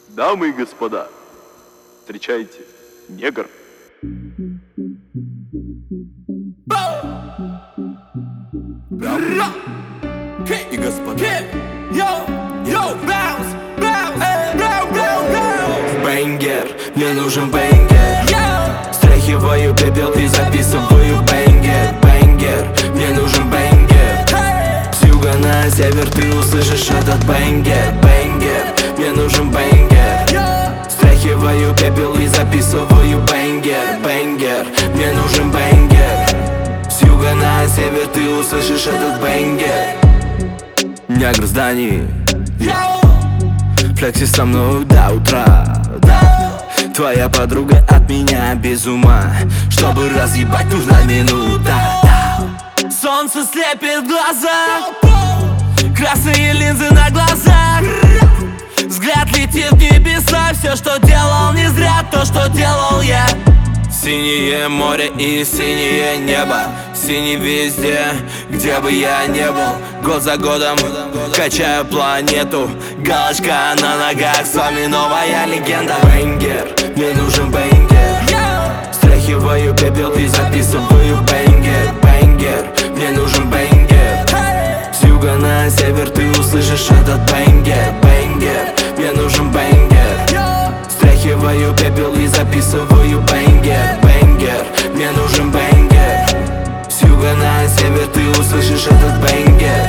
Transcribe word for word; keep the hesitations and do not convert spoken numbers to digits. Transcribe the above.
Дамы и господа, встречайте, негр. Дамы и господа. Бэнгер, мне нужен бэнгер. Стряхиваю пепел и записываю бэнгер. Бэнгер, мне нужен бэнгер. С юга на север ты услышишь этот бэнгер. Бэнгер, мне нужен бэнгер. Стряхиваю пепел и записываю бэнгер. Бэнгер, мне нужен бэнгер. С юга на север ты услышишь этот бэнгер. Негр в здании, флекси со мной до утра, да. Твоя подруга от меня без ума. Чтобы разъебать, нужна минута, да. Солнце слепит глаза, красные линзы на глазах. Взгляд летит в небеса. Все, что делал, не зря то, что делал я. Синее море и синее небо. Синий везде, где бы я не был. Год за годом качаю планету. Галочка на ногах, с вами новая легенда. Бэнгер, мне нужен бэнгер. Стряхиваю пепел и записываю бэнгер. Бэнгер, мне нужен бэнгер. С юга на север ты услышишь этот бэнгер. Бэнгер, мне нужен бэнгер. Стряхиваю пепел и записываю бэнгер. Бэнгер, мне нужен бэнгер. С юга на север ты услышишь этот бэнгер.